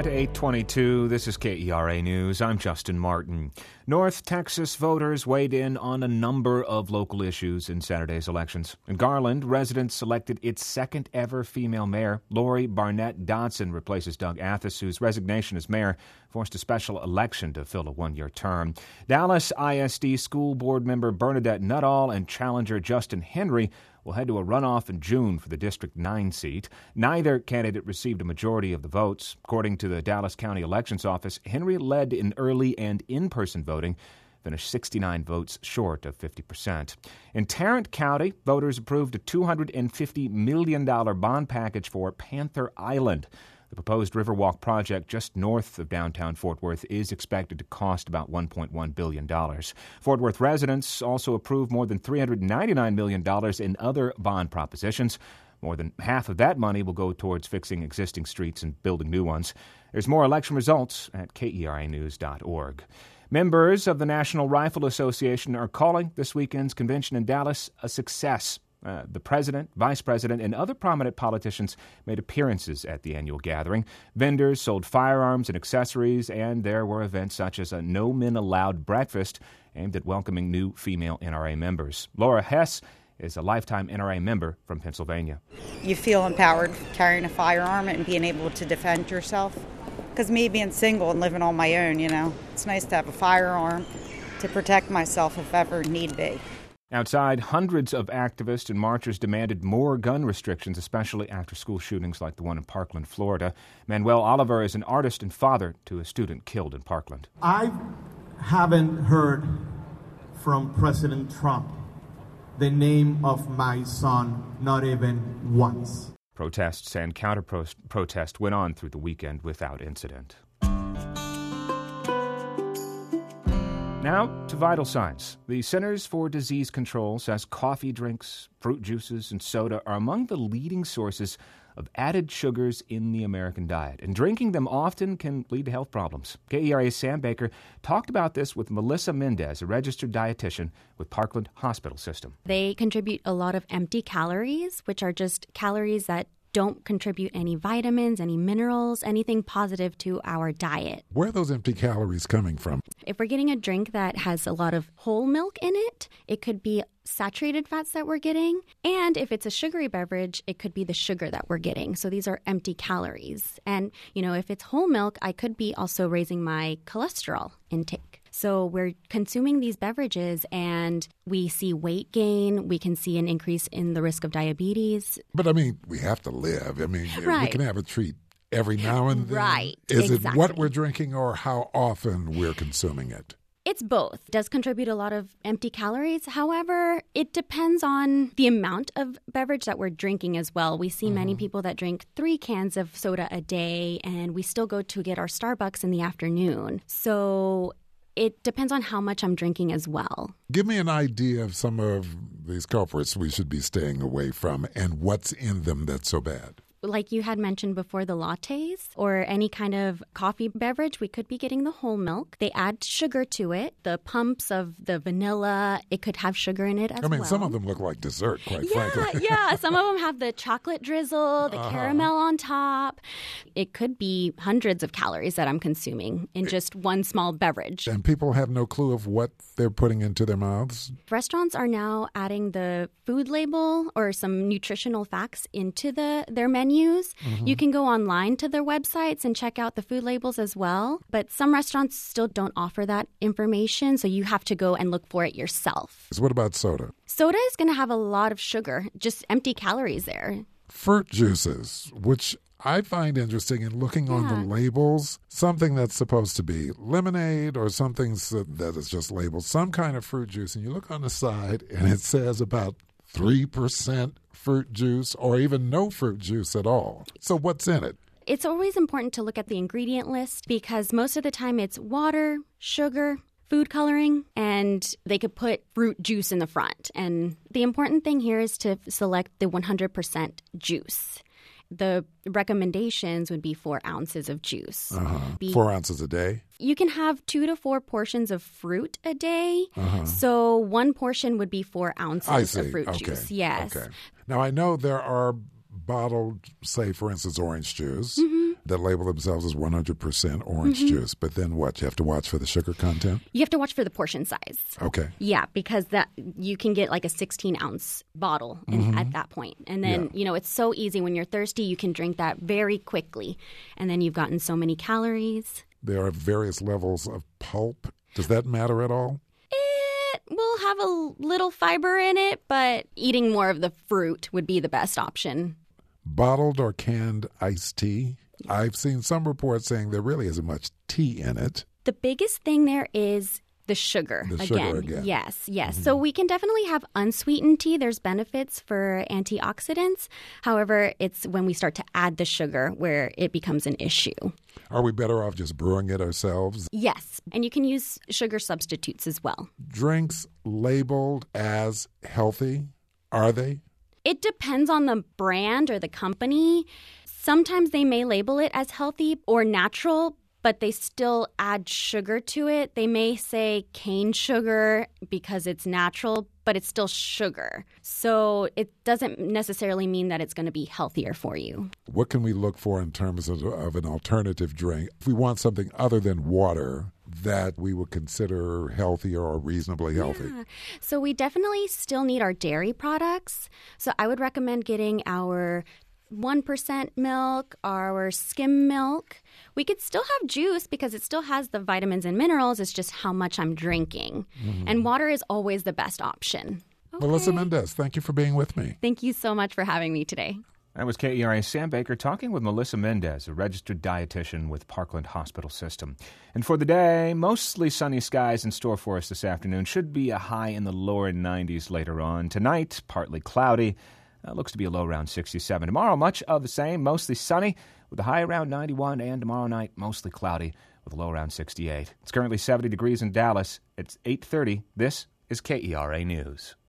At 8:22, this is KERA News. I'm Justin Martin. North Texas voters weighed in on a number of local issues in Saturday's elections. In Garland, residents selected its second-ever female mayor. Lori Barnett Dodson replaces Doug Athas, whose resignation as mayor forced a special election to fill a one-year term. Dallas ISD School Board member Bernadette Nuttall and challenger Justin Henry will head to a runoff in June for the District 9 seat. Neither candidate received a majority of the votes. According to the Dallas County Elections Office, Henry led in early and in-person voting, finished 69 votes short of 50%. In Tarrant County, voters approved a $250 million bond package for Panther Island. The proposed Riverwalk project just north of downtown Fort Worth is expected to cost about $1.1 billion. Fort Worth residents also approved more than $399 million in other bond propositions. More than half of that money will go towards fixing existing streets and building new ones. There's more election results at KERAnews.org. Members of the National Rifle Association are calling this weekend's convention in Dallas a success. The president, vice president, and other prominent politicians made appearances at the annual gathering. Vendors sold firearms and accessories, and there were events such as a No Men Allowed breakfast aimed at welcoming new female NRA members. Laura Hess is a lifetime NRA member from Pennsylvania. You feel empowered carrying a firearm and being able to defend yourself. Because me being single and living on my own, it's nice to have a firearm to protect myself if ever need be. Outside, hundreds of activists and marchers demanded more gun restrictions, especially after school shootings like the one in Parkland, Florida. Manuel Oliver is an artist and father to a student killed in Parkland. I haven't heard from President Trump the name of my son, not even once. Protests and counter-protests went on through the weekend without incident. Now to vital signs. The Centers for Disease Control says coffee drinks, fruit juices, and soda are among the leading sources of added sugars in the American diet, and drinking them often can lead to health problems. KERA's Sam Baker talked about this with Melissa Mendez, a registered dietitian with Parkland Hospital System. They contribute a lot of empty calories, which are just calories that don't contribute any vitamins, any minerals, anything positive to our diet. Where are those empty calories coming from? If we're getting a drink that has a lot of whole milk in it, it could be saturated fats that we're getting. And if it's a sugary beverage, it could be the sugar that we're getting. So these are empty calories. And, if it's whole milk, I could be also raising my cholesterol intake. So we're consuming these beverages and we see weight gain. We can see an increase in the risk of diabetes. But, we have to live. Right. We can have a treat every now and then. Right. Is exactly. it what we're drinking or how often we're consuming it? It's both. It does contribute a lot of empty calories. However, it depends on the amount of beverage that we're drinking as well. We see many people that drink 3 cans of soda a day, and we still go to get our Starbucks in the afternoon. So it depends on how much I'm drinking as well. Give me an idea of some of these culprits we should be staying away from and what's in them that's so bad. Like you had mentioned before, the lattes or any kind of coffee beverage, we could be getting the whole milk. They add sugar to it. The pumps of the vanilla, it could have sugar in it as well. Some of them look like dessert, quite frankly. Yeah. Some of them have the chocolate drizzle, the caramel on top. It could be hundreds of calories that I'm consuming in just one small beverage. And people have no clue of what they're putting into their mouths. Restaurants are now adding the food label or some nutritional facts into their menus. You can go online to their websites and check out the food labels as well. But some restaurants still don't offer that information, so you have to go and look for it yourself. So what about soda? Soda is going to have a lot of sugar, just empty calories there. Fruit juices, which I find interesting in looking on the labels, something that's supposed to be lemonade or something that is just labeled some kind of fruit juice, and you look on the side and it says about 3% fruit juice or even no fruit juice at all. So what's in it? It's always important to look at the ingredient list because most of the time it's water, sugar, food coloring, and they could put fruit juice in the front. And the important thing here is to select the 100% juice. The recommendations would be 4 ounces of juice. 4 ounces a day? You can have 2 to 4 portions of fruit a day. So 1 portion would be 4 ounces of fruit juice. Yes. Okay. Now, I know there are bottled, say, for instance, orange juice. that label themselves as 100% orange juice. But then what? You have to watch for the sugar content? You have to watch for the portion size. Okay. Yeah, because that you can get like a 16-ounce bottle at that point. And then, it's so easy when you're thirsty, you can drink that very quickly. And then you've gotten so many calories. There are various levels of pulp. Does that matter at all? It will have a little fiber in it, but eating more of the fruit would be the best option. Bottled or canned iced tea? I've seen some reports saying there really isn't much tea in it. The biggest thing there is the sugar. Sugar again. Yes. So we can definitely have unsweetened tea. There's benefits for antioxidants. However, it's when we start to add the sugar where it becomes an issue. Are we better off just brewing it ourselves? Yes, and you can use sugar substitutes as well. Drinks labeled as healthy, are they? It depends on the brand or the company. Sometimes they may label it as healthy or natural, but they still add sugar to it. They may say cane sugar because it's natural, but it's still sugar. So it doesn't necessarily mean that it's going to be healthier for you. What can we look for in terms of an alternative drink? If we want something other than water that we would consider healthier or reasonably healthy. Yeah. So we definitely still need our dairy products. So I would recommend getting our 1% milk, our skim milk. We could still have juice because it still has the vitamins and minerals. It's just how much I'm drinking. And water is always the best option. Okay. Melissa Mendez, thank you for being with me. Thank you so much for having me today. That was KERA Sam Baker talking with Melissa Mendez, a registered dietitian with Parkland Hospital System. And for the day, mostly sunny skies in store for us this afternoon. Should be a high in the lower 90s later on. Tonight, partly cloudy. Looks to be a low around 67. Tomorrow, much of the same, mostly sunny with a high around 91. And tomorrow night, mostly cloudy with a low around 68. It's currently 70 degrees in Dallas. It's 8:30. This is KERA News.